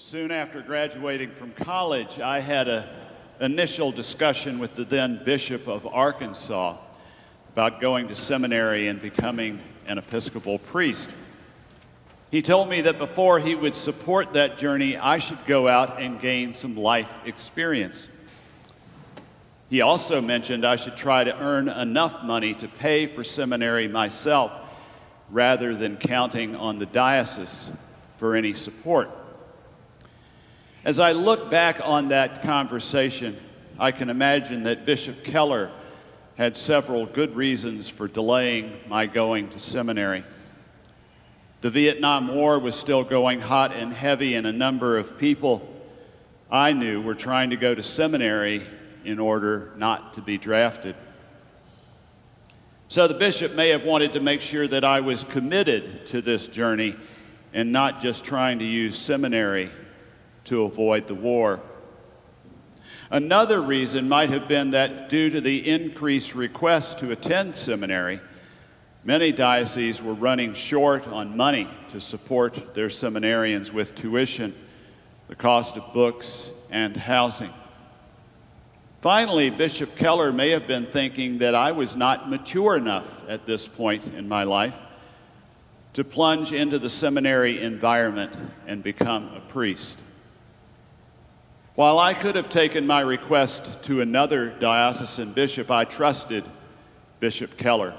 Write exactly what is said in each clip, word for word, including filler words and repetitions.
Soon after graduating from college, I had an initial discussion with the then Bishop of Arkansas about going to seminary and becoming an Episcopal priest. He told me that before he would support that journey, I should go out and gain some life experience. He also mentioned I should try to earn enough money to pay for seminary myself rather than counting on the diocese for any support. As I look back on that conversation, I can imagine that Bishop Keller had several good reasons for delaying my going to seminary. The Vietnam War was still going hot and heavy, and a number of people I knew were trying to go to seminary in order not to be drafted. So the bishop may have wanted to make sure that I was committed to this journey and not just trying to use seminary to avoid the war. Another reason might have been that due to the increased requests to attend seminary, many dioceses were running short on money to support their seminarians with tuition, the cost of books, and housing. Finally, Bishop Keller may have been thinking that I was not mature enough at this point in my life to plunge into the seminary environment and become a priest. While I could have taken my request to another diocesan bishop, I trusted Bishop Keller.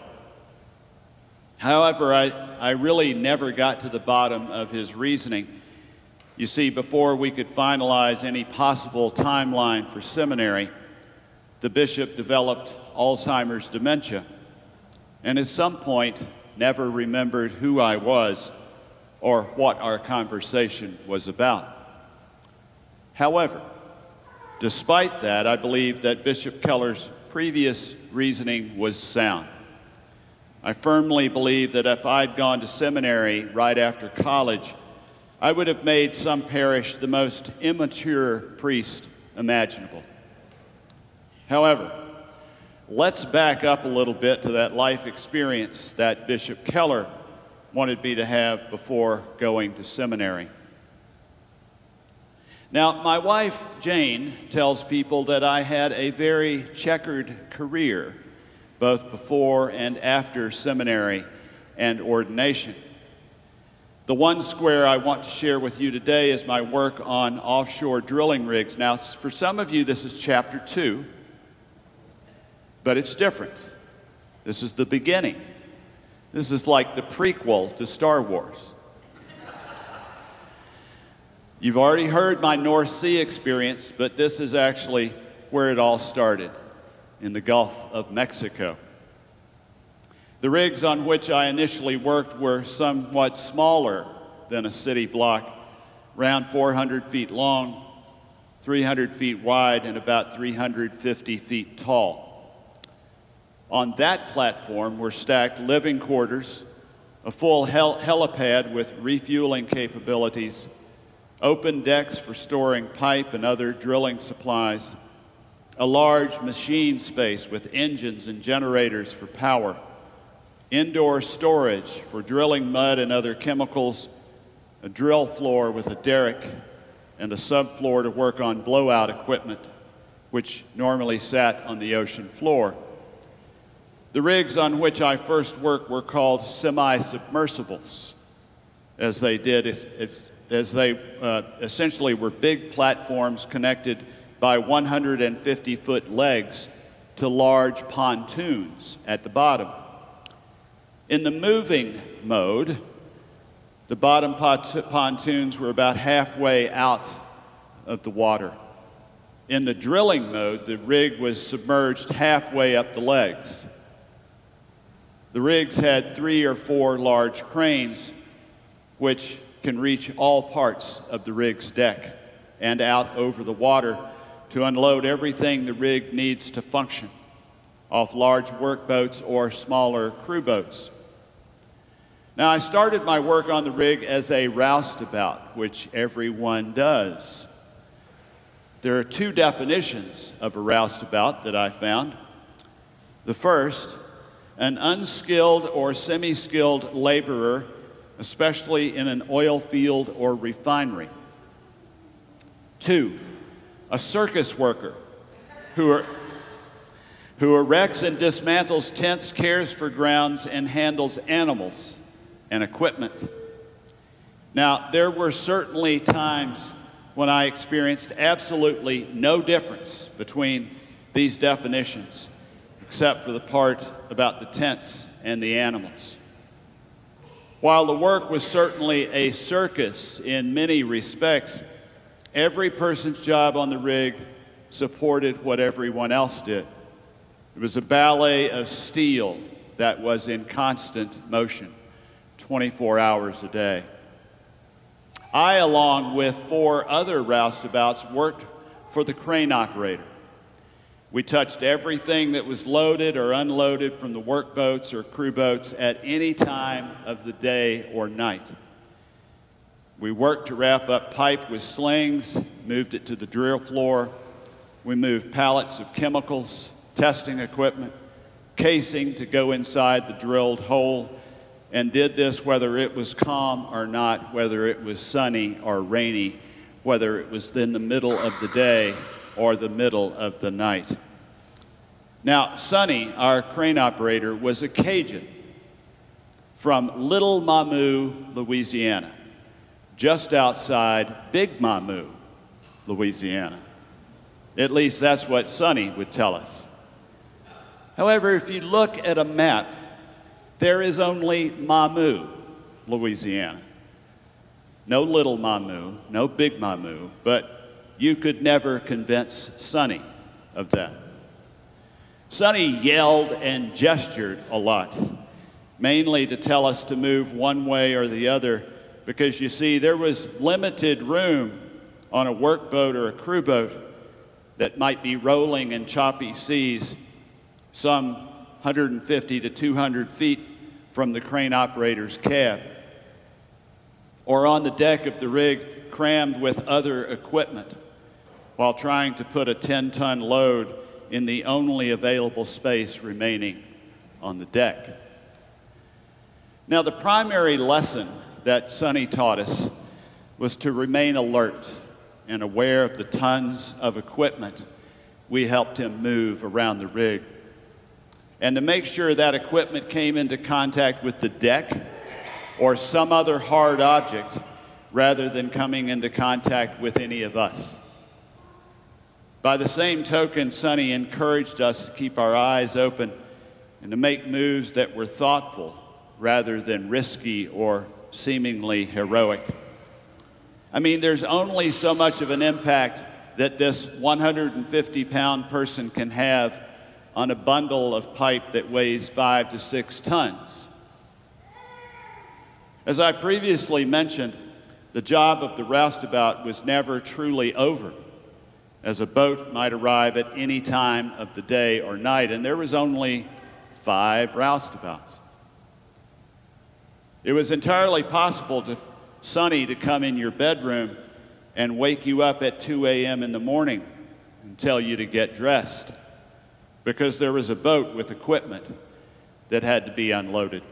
However, I, I really never got to the bottom of his reasoning. You see, before we could finalize any possible timeline for seminary, the bishop developed Alzheimer's dementia, and at some point never remembered who I was or what our conversation was about. However, despite that, I believe that Bishop Keller's previous reasoning was sound. I firmly believe that if I'd gone to seminary right after college, I would have made some parish the most immature priest imaginable. However, let's back up a little bit to that life experience that Bishop Keller wanted me to have before going to seminary. Now, my wife, Jane, tells people that I had a very checkered career, both before and after seminary and ordination. The one square I want to share with you today is my work on offshore drilling rigs. Now, for some of you, this is chapter two, but it's different. This is the beginning. This is like the prequel to Star Wars. You've already heard my North Sea experience, but this is actually where it all started, in the Gulf of Mexico. The rigs on which I initially worked were somewhat smaller than a city block, around four hundred feet long, three hundred feet wide, and about three hundred fifty feet tall. On that platform were stacked living quarters, a full hel- helipad with refueling capabilities, open decks for storing pipe and other drilling supplies, a large machine space with engines and generators for power, indoor storage for drilling mud and other chemicals, a drill floor with a derrick, and a subfloor to work on blowout equipment, which normally sat on the ocean floor. The rigs on which I first worked were called semi-submersibles, as they did it's, it's as they uh, essentially were big platforms connected by one hundred fifty foot legs to large pontoons at the bottom. In the moving mode, the bottom pont- pontoons were about halfway out of the water. In the drilling mode, the rig was submerged halfway up the legs. The rigs had three or four large cranes, which can reach all parts of the rig's deck and out over the water to unload everything the rig needs to function off large workboats or smaller crew boats. Now, I started my work on the rig as a roustabout, which everyone does. There are two definitions of a roustabout that I found. The first, an unskilled or semi-skilled laborer, especially in an oil field or refinery. Two, a circus worker who, are, who erects and dismantles tents, cares for grounds, and handles animals and equipment. Now, there were certainly times when I experienced absolutely no difference between these definitions, except for the part about the tents and the animals. While the work was certainly a circus in many respects, every person's job on the rig supported what everyone else did. It was a ballet of steel that was in constant motion, twenty-four hours a day. I, along with four other roustabouts, worked for the crane operator. We touched everything that was loaded or unloaded from the work boats or crew boats at any time of the day or night. We worked to wrap up pipe with slings, moved it to the drill floor. We moved pallets of chemicals, testing equipment, casing to go inside the drilled hole, and did this whether it was calm or not, whether it was sunny or rainy, whether it was in the middle of the day or the middle of the night. Now, Sonny, our crane operator, was a Cajun from Little Mamou, Louisiana, just outside Big Mamou, Louisiana. At least that's what Sonny would tell us. However, if you look at a map, there is only Mamou, Louisiana. No Little Mamou, no Big Mamou, but you could never convince Sonny of that. Sonny yelled and gestured a lot, mainly to tell us to move one way or the other, because you see, there was limited room on a work boat or a crew boat that might be rolling in choppy seas some one hundred fifty to two hundred feet from the crane operator's cab, or on the deck of the rig crammed with other equipment while trying to put a ten-ton load in the only available space remaining on the deck. Now, the primary lesson that Sonny taught us was to remain alert and aware of the tons of equipment we helped him move around the rig, and to make sure that equipment came into contact with the deck or some other hard object rather than coming into contact with any of us. By the same token, Sonny encouraged us to keep our eyes open and to make moves that were thoughtful rather than risky or seemingly heroic. I mean, there's only so much of an impact that this one hundred fifty pound person can have on a bundle of pipe that weighs five to six tons. As I previously mentioned, the job of the roustabout was never truly over, as a boat might arrive at any time of the day or night, and there was only five roustabouts. It was entirely possible for Sonny to come in your bedroom and wake you up at two A M in the morning and tell you to get dressed, because there was a boat with equipment that had to be unloaded.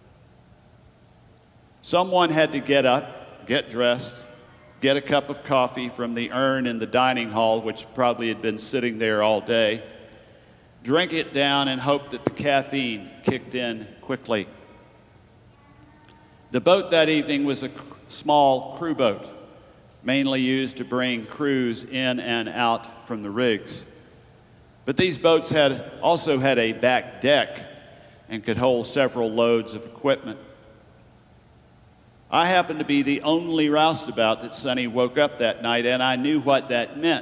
Someone had to get up, get dressed, get a cup of coffee from the urn in the dining hall, which probably had been sitting there all day, drink it down and hope that the caffeine kicked in quickly. The boat that evening was a small crew boat, mainly used to bring crews in and out from the rigs. But these boats had also had a back deck and could hold several loads of equipment. I happened to be the only roustabout that Sonny woke up that night, and I knew what that meant.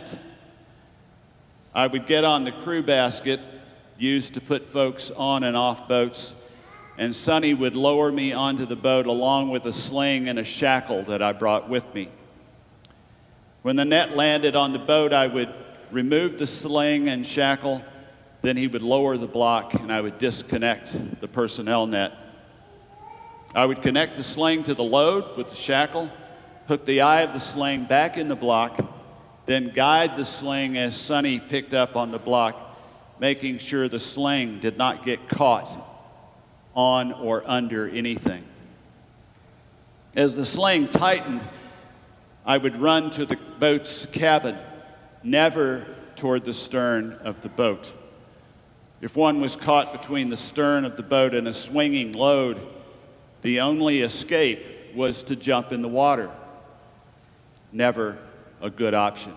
I would get on the crew basket used to put folks on and off boats, and Sonny would lower me onto the boat along with a sling and a shackle that I brought with me. When the net landed on the boat, I would remove the sling and shackle, then he would lower the block and I would disconnect the personnel net. I would connect the sling to the load with the shackle, hook the eye of the sling back in the block, then guide the sling as Sonny picked up on the block, making sure the sling did not get caught on or under anything. As the sling tightened, I would run to the boat's cabin, never toward the stern of the boat. If one was caught between the stern of the boat and a swinging load, the only escape was to jump in the water. Never a good option.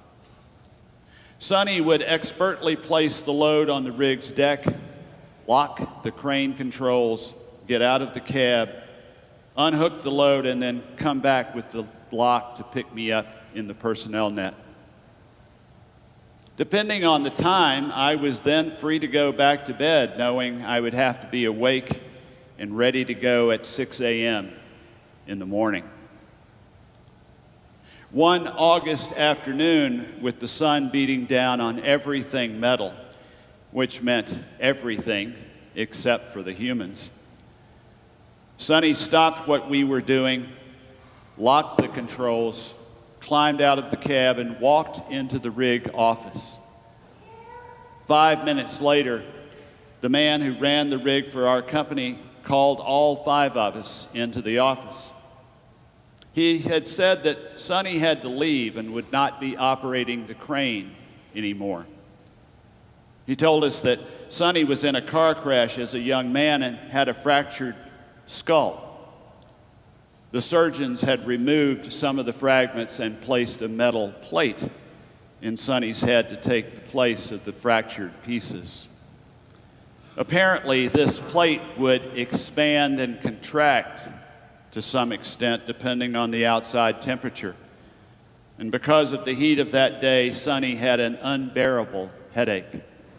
Sonny would expertly place the load on the rig's deck, lock the crane controls, get out of the cab, unhook the load, and then come back with the lock to pick me up in the personnel net. Depending on the time, I was then free to go back to bed, knowing I would have to be awake and ready to go at six a m in the morning. One August afternoon, with the sun beating down on everything metal, which meant everything except for the humans, Sonny stopped what we were doing, locked the controls, climbed out of the cab, and walked into the rig office. Five minutes later, the man who ran the rig for our company called all five of us into the office. He had said that Sonny had to leave and would not be operating the crane anymore. He told us that Sonny was in a car crash as a young man and had a fractured skull. The surgeons had removed some of the fragments and placed a metal plate in Sonny's head to take the place of the fractured pieces. Apparently, this plate would expand and contract to some extent, depending on the outside temperature. And because of the heat of that day, Sonny had an unbearable headache.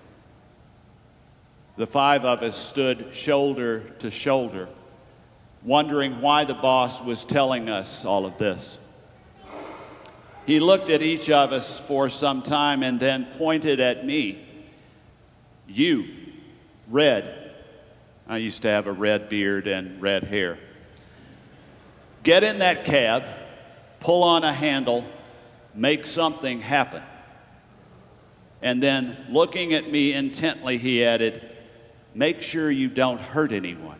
The five of us stood shoulder to shoulder, wondering why the boss was telling us all of this. He looked at each of us for some time and then pointed at me. "You, red." I used to have a red beard and red hair. "Get in that cab, pull on a handle, make something happen." And then, looking at me intently, he added, "Make sure you don't hurt anyone."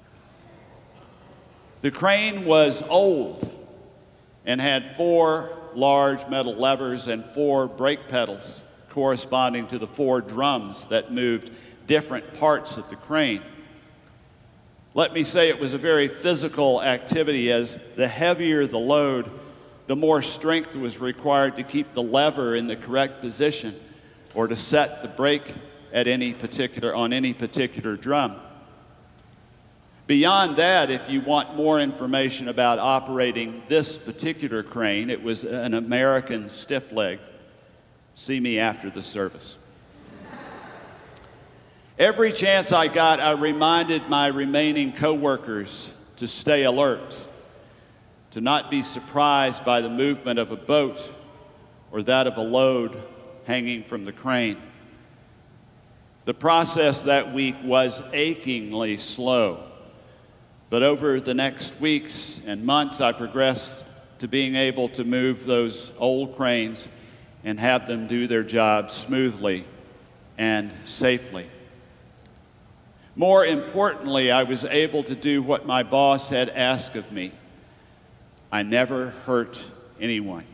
The crane was old and had four large metal levers and four brake pedals corresponding to the four drums that moved different parts of the crane. Let me say it was a very physical activity, as the heavier the load, the more strength was required to keep the lever in the correct position or to set the brake at any particular, on any particular drum. Beyond that, if you want more information about operating this particular crane, it was an American stiff leg. See me after the service. Every chance I got, I reminded my remaining coworkers to stay alert, to not be surprised by the movement of a boat or that of a load hanging from the crane. The process that week was achingly slow, but over the next weeks and months, I progressed to being able to move those old cranes and have them do their job smoothly and safely. More importantly, I was able to do what my boss had asked of me. I never hurt anyone.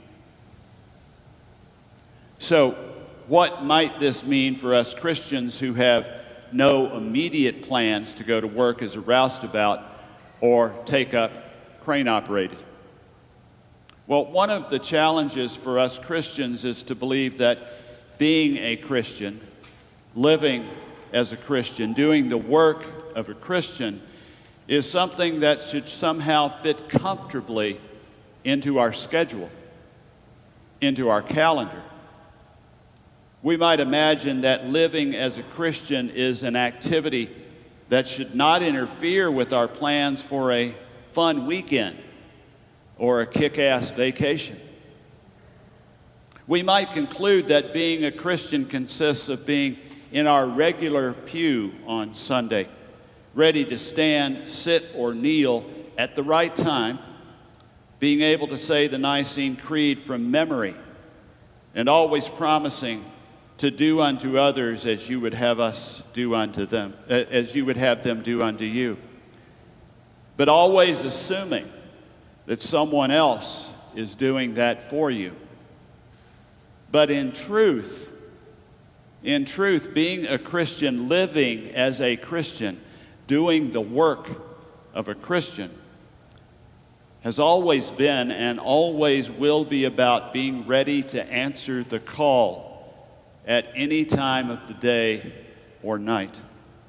So, what might this mean for us Christians who have no immediate plans to go to work as a roustabout or take up crane operated? Well, one of the challenges for us Christians is to believe that being a Christian, living as a Christian, doing the work of a Christian, is something that should somehow fit comfortably into our schedule, into our calendar. We might imagine that living as a Christian is an activity that should not interfere with our plans for a fun weekend or a kick-ass vacation. We might conclude that being a Christian consists of being in our regular pew on Sunday, ready to stand, sit, or kneel at the right time, being able to say the Nicene Creed from memory, and always promising to do unto others as you would have us do unto them, as you would have them do unto you. But always assuming that someone else is doing that for you. But in truth, in truth, being a Christian, living as a Christian, doing the work of a Christian, has always been and always will be about being ready to answer the call at any time of the day or night.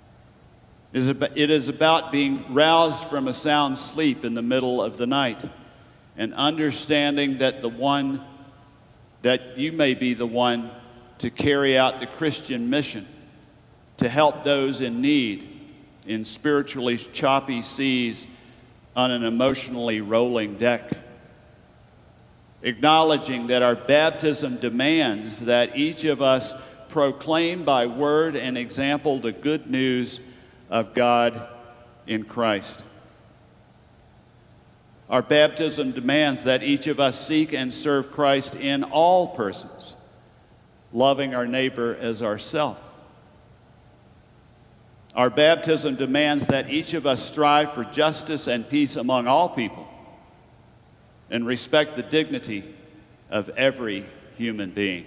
It is about being roused from a sound sleep in the middle of the night and understanding that the one, that you may be the one to carry out the Christian mission, to help those in need in spiritually choppy seas on an emotionally rolling deck. Acknowledging that our baptism demands that each of us proclaim by word and example the good news of God in Christ. Our baptism demands that each of us seek and serve Christ in all persons, loving our neighbor as ourselves. Our baptism demands that each of us strive for justice and peace among all people and respect the dignity of every human being.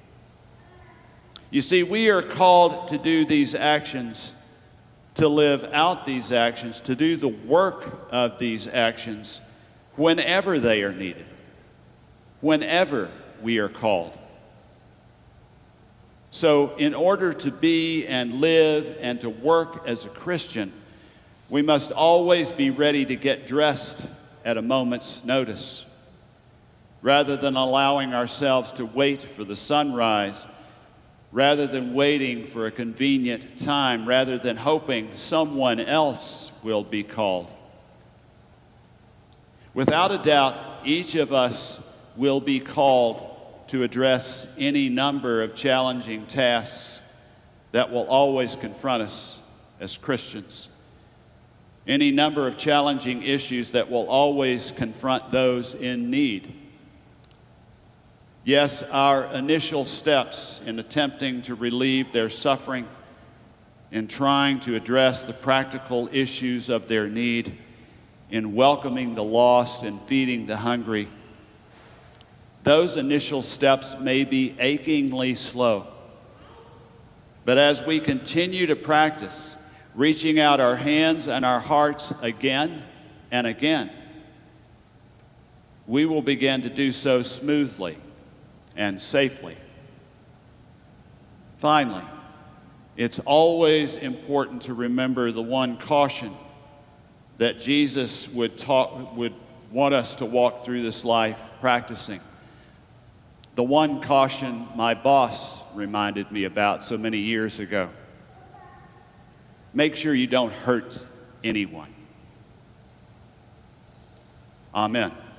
You see, we are called to do these actions, to live out these actions, to do the work of these actions whenever they are needed, whenever we are called. So in order to be and live and to work as a Christian, we must always be ready to get dressed at a moment's notice, rather than allowing ourselves to wait for the sunrise, rather than waiting for a convenient time, rather than hoping someone else will be called. Without a doubt, each of us will be called to address any number of challenging tasks that will always confront us as Christians. Any number of challenging issues that will always confront those in need. Yes, our initial steps in attempting to relieve their suffering, in trying to address the practical issues of their need, in welcoming the lost and feeding the hungry, those initial steps may be achingly slow. But as we continue to practice reaching out our hands and our hearts again and again, we will begin to do so smoothly and safely. Finally, it's always important to remember the one caution that Jesus would talk, would want us to walk through this life practicing. The one caution my boss reminded me about so many years ago. Make sure you don't hurt anyone. Amen.